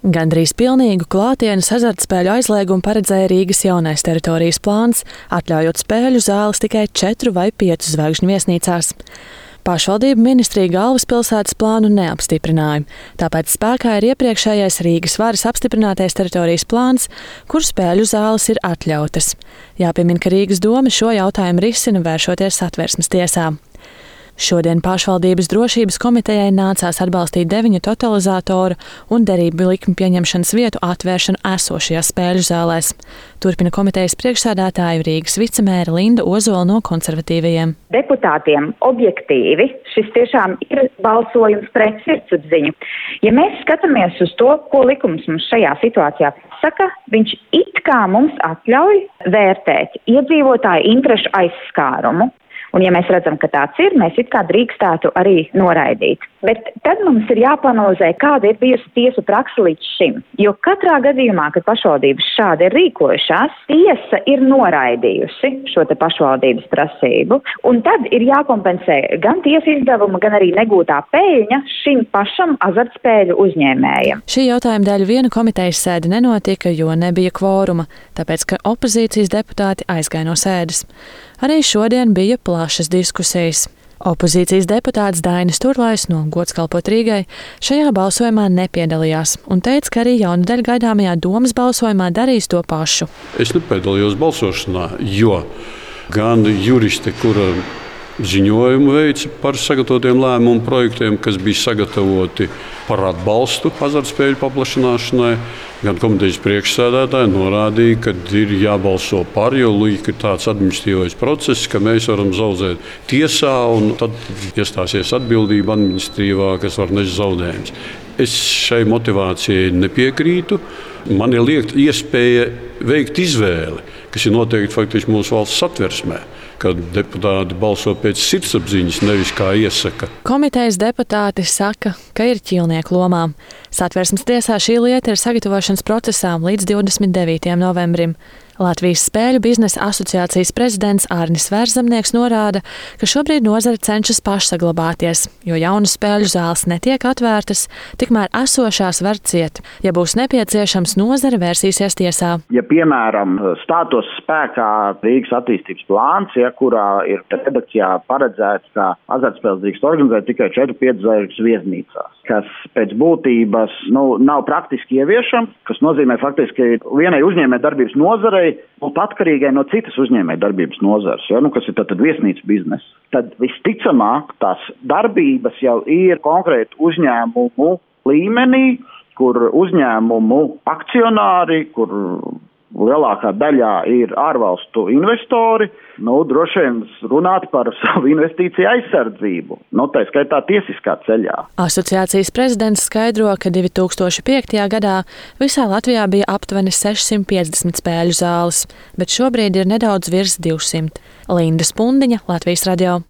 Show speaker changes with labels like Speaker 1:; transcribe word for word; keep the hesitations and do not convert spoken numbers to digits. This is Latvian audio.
Speaker 1: Gandrīz pilnīgu klātienes azartspēļu aizliegumu paredzēja Rīgas jaunais teritorijas plāns, atļaujot spēļu zāles tikai četru vai piecu zvaigžņu viesnīcās. Pašvaldību ministrija galvaspilsētas plānu neapstiprināja, tāpēc spēkā ir iepriekšējais Rīgas varas apstiprinātais teritorijas plāns, kur spēļu zāles ir atļautas. Jāpiemin, ka Rīgas doma šo jautājumu risina, vēršoties Satversmes tiesā. Šodien pašvaldības drošības komitejai nācās atbalstīt deviņu totalizatoru un derību likmi pieņemšanas vietu atvēršanu esošajās spēļu zālēs. Turpina komitejas priekšsēdētāja Rīgas vicemēra Linda Ozola no konservatīvajiem.
Speaker 2: Deputātiem objektīvi šis tiešām ir balsojums pret sirdsapziņu. Ja mēs skatāmies uz to, ko likums mums šajā situācijā saka, viņš it kā mums atļauj vērtēt iedzīvotāju interešu aizskārumu. Un, ja mēs redzam, ka tāds ir, mēs it kā drīkstētu arī noraidīt. Bet tad mums ir jāpanalizē, kāda ir bijusi tiesu praksa līdz šim. Jo katrā gadījumā, kad pašvaldības šādi ir rīkojušās, tiesa ir noraidījusi šo te pašvaldības prasību. Un tad ir jākompensē gan tiesa izdevuma, gan arī negūtā peļņa šim pašam azartspēļu uzņēmējam.
Speaker 1: Šī jautājuma dēļ viena komitejas sēde nenotika, jo nebija kvoruma, tāpēc, ka opozīcijas deputāti aizgāja no sēdes. Arī šodien bija plašas diskusijas. Opozīcijas deputāts Dainis Turlais no Gods kalpot Rīgai šajā balsojumā nepiedalījās un teica, ka arī jaunadēļ gaidāmajā domas balsojumā darīs to pašu.
Speaker 3: Es nepiedalījos balsošanā, jo gan juristi, kura ziņojumu veica par sagatavotiem lēmumu projektiem, kas bija sagatavoti par atbalstu azartspēļu paplašināšanai, gan komitejas priekšsēdētāji norādīja, ka ir jābalso par, jo līdz ir tāds administratīvais process, ka mēs varam zaudēt tiesā un tad iestāsies atbildība administratīvā, kas var nest zaudējumus. Es šai motivācijai nepiekrītu. Man ir liekta iespēja veikt izvēli, kas ir noteikti faktiski mūsu valsts satversmē, kad deputāti balso pēc sirdsapziņas, nevis kā iesaka.
Speaker 1: Komitejas deputāti saka, ka ir ķīlnieku lomā. Satversmes tiesā šī lieta ir sagatavošanas procesā līdz divdesmit devītajam novembrim. Latvijas spēļu biznesa asociācijas prezidents Ārnis Vērzemnieks norāda, ka šobrīd nozare cenšas pašsaglabāties, jo jaunas spēļu zāles netiek atvērtas, tikmēr esošās var ciet. Ja būs nepieciešams, nozare vērsīsies tiesā.
Speaker 4: Ja, piemēram, stātos spēkā Rīgas attīstības plāns, ja, kurā ir redakcijā paredzēts, ka azartspēles drīkst organizēt tikai četru piecas zvaigžņu viesnīcās, kas pēc būtības nu, nav praktiski ieviešams, kas nozīmē faktiski vienai uzņēmējdarbības nozarei būt atkarīgai no citas uzņēmējdarbības nozares, ja, nu, kas ir tad viesnīcas biznesa. Tad visticamāk tās darbības jau ir konkrēti uzņēmumu līmenī, kur uzņēmumu akcionāri, kur lielākā daļā ir ārvalstu investori, nu, droši vien runāt par savu investīciju aizsardzību, nu, tā skaitā tiesiskā ceļā.
Speaker 1: Asociācijas prezidents skaidro, ka divi tūkstoši piektajā gadā visā Latvijā bija aptuveni sešsimt piecdesmit spēļu zāles, bet šobrīd ir nedaudz virs divsimt. Linda Spundiņa, Latvijas radio.